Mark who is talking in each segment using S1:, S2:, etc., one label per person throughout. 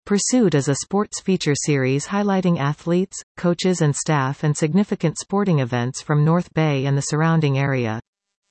S1: Pursuit is a sports feature series highlighting athletes, coaches and staff and significant sporting events from North Bay and the surrounding area.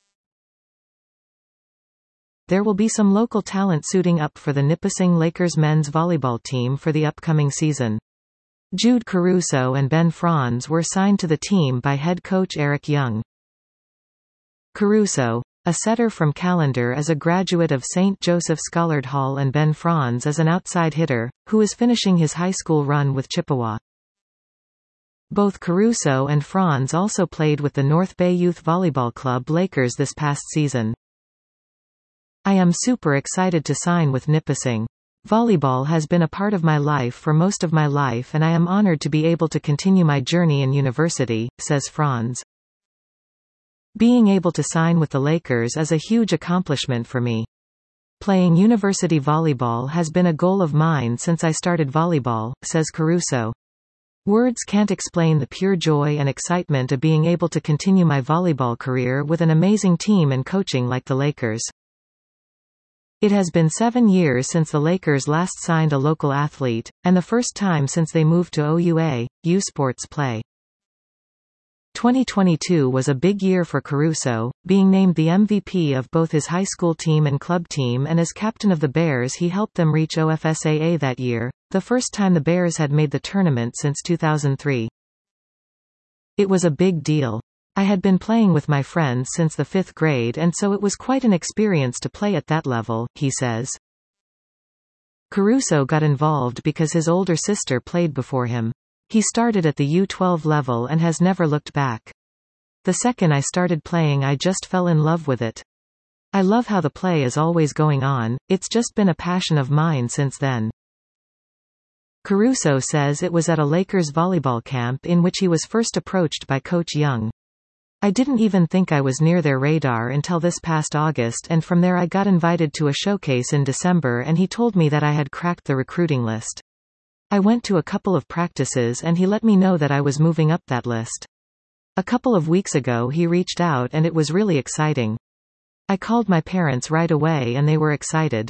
S1: There will be some local talent suiting up for the Nipissing Lakers men's volleyball team for the upcoming season. Jude Caruso and Ben Franz were signed to the team by head coach Eric Young. Caruso, a setter from Callander, is a graduate of St. Joseph Schollard Hall, and Ben Franz is an outside hitter, who is finishing his high school run with Chippewa. Both Caruso and Franz also played with the North Bay Youth Volleyball Club Lakers this past season. I am super excited to sign with Nipissing. Volleyball has been a part of my life for most of my life, and I am honored to be able to continue my journey in university, says Franz. Being able to sign with the Lakers is a huge accomplishment for me. Playing university volleyball has been a goal of mine since I started volleyball, says Caruso. Words can't explain the pure joy and excitement of being able to continue my volleyball career with an amazing team and coaching like the Lakers. It has been 7 years since the Lakers last signed a local athlete, and the first time since they moved to OUA, U Sports Play. 2022 was a big year for Caruso, being named the MVP of both his high school team and club team, and as captain of the Bears he helped them reach OFSAA that year, the first time the Bears had made the tournament since 2003. It was a big deal. I had been playing with my friends since the 5th grade, and so it was quite an experience to play at that level, he says. Caruso got involved because his older sister played before him. He started at the U12 level and has never looked back. The second I started playing I just fell in love with it. I love how the play is always going on, it's just been a passion of mine since then. Caruso says it was at a Lakers volleyball camp in which he was first approached by Coach Young. I didn't even think I was near their radar until this past August, and from there I got invited to a showcase in December and he told me that I had cracked the recruiting list. I went to a couple of practices and he let me know that I was moving up that list. A couple of weeks ago he reached out and it was really exciting. I called my parents right away and they were excited.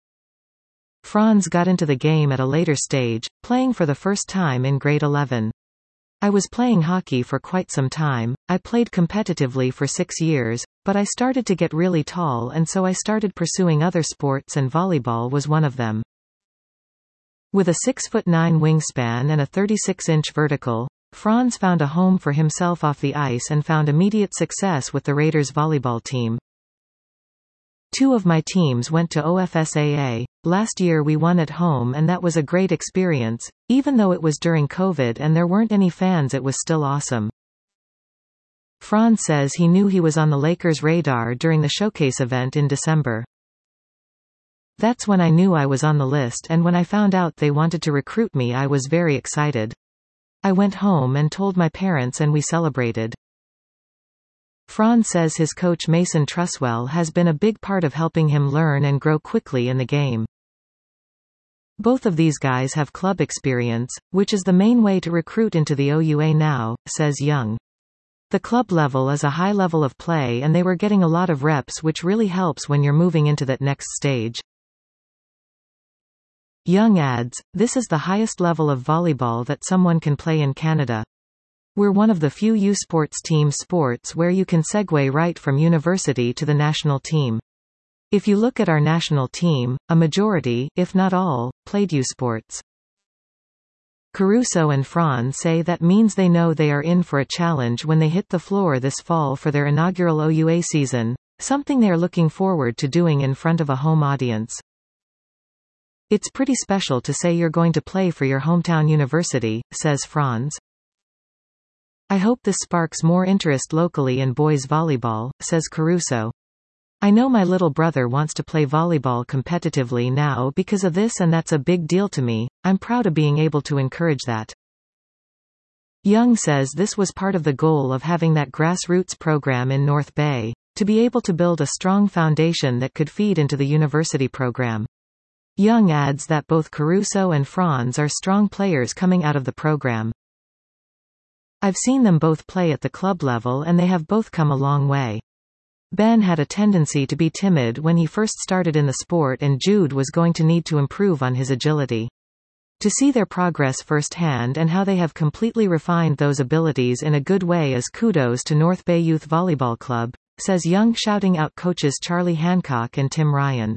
S1: Franz got into the game at a later stage, playing for the first time in grade 11. I was playing hockey for quite some time. I played competitively for 6 years, but I started to get really tall and so I started pursuing other sports and volleyball was one of them. With a 6'9" wingspan and a 36-inch vertical, Franz found a home for himself off the ice and found immediate success with the Raiders volleyball team. 2 of my teams went to OFSAA. Last year we won at home and that was a great experience. Even though it was during COVID and there weren't any fans, it was still awesome. Franz says he knew he was on the Lakers' radar during the showcase event in December. That's when I knew I was on the list, and when I found out they wanted to recruit me I was very excited. I went home and told my parents and we celebrated. Franz says his coach Mason Truswell has been a big part of helping him learn and grow quickly in the game. Both of these guys have club experience, which is the main way to recruit into the OUA now, says Young. The club level is a high level of play and they were getting a lot of reps, which really helps when you're moving into that next stage. Young adds, "This is the highest level of volleyball that someone can play in Canada. We're one of the few U Sports team sports where you can segue right from university to the national team. If you look at our national team, a majority, if not all, played U Sports." Caruso and Franz say that means they know they are in for a challenge when they hit the floor this fall for their inaugural OUA season, something they are looking forward to doing in front of a home audience. "It's pretty special to say you're going to play for your hometown university," says Franz. "I hope this sparks more interest locally in boys volleyball," says Caruso. "I know my little brother wants to play volleyball competitively now because of this and that's a big deal to me. I'm proud of being able to encourage that." Young says this was part of the goal of having that grassroots program in North Bay, to be able to build a strong foundation that could feed into the university program. Young adds that both Caruso and Franz are strong players coming out of the program. "I've seen them both play at the club level and they have both come a long way. Ben had a tendency to be timid when he first started in the sport and Jude was going to need to improve on his agility. To see their progress firsthand and how they have completely refined those abilities in a good way is kudos to North Bay Youth Volleyball Club, says Young, shouting out coaches Charlie Hancock and Tim Ryan.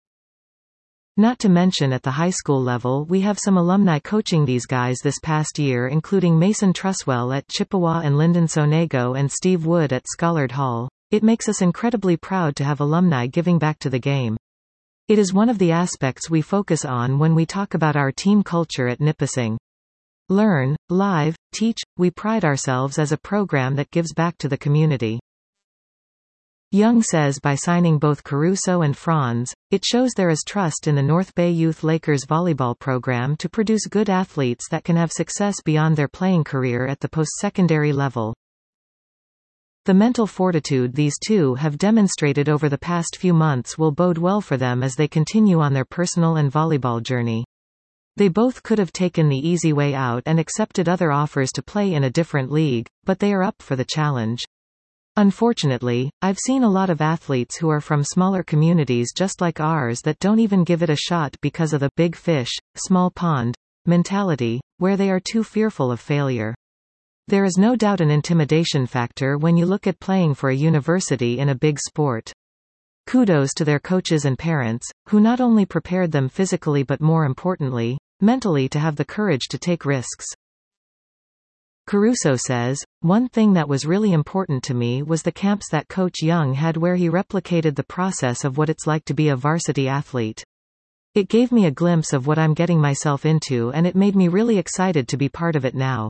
S1: Not to mention at the high school level we have some alumni coaching these guys this past year, including Mason Truswell at Chippewa and Lyndon Sonego and Steve Wood at Schollard Hall. It makes us incredibly proud to have alumni giving back to the game. It is one of the aspects we focus on when we talk about our team culture at Nipissing. Learn, live, teach. We pride ourselves as a program that gives back to the community. Young says by signing both Caruso and Franz, it shows there is trust in the North Bay Youth Lakers volleyball program to produce good athletes that can have success beyond their playing career at the post-secondary level. The mental fortitude these two have demonstrated over the past few months will bode well for them as they continue on their personal and volleyball journey. They both could have taken the easy way out and accepted other offers to play in a different league, but they are up for the challenge. Unfortunately, I've seen a lot of athletes who are from smaller communities just like ours that don't even give it a shot because of the big fish, small pond mentality, where they are too fearful of failure. There is no doubt an intimidation factor when you look at playing for a university in a big sport. Kudos to their coaches and parents, who not only prepared them physically but more importantly, mentally to have the courage to take risks. Caruso says, one thing that was really important to me was the camps that Coach Young had where he replicated the process of what it's like to be a varsity athlete. It gave me a glimpse of what I'm getting myself into and it made me really excited to be part of it now.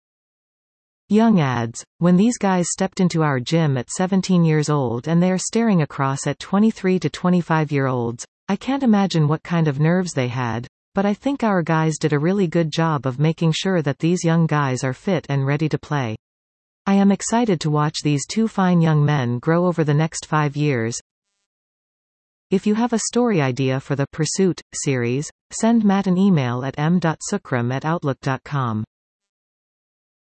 S1: Young adds, when these guys stepped into our gym at 17 years old and they are staring across at 23 to 25-year-olds, I can't imagine what kind of nerves they had. But I think our guys did a really good job of making sure that these young guys are fit and ready to play. I am excited to watch these two fine young men grow over the next 5 years. If you have a story idea for the Pursuit series, send Matt an email at m.sukram@outlook.com.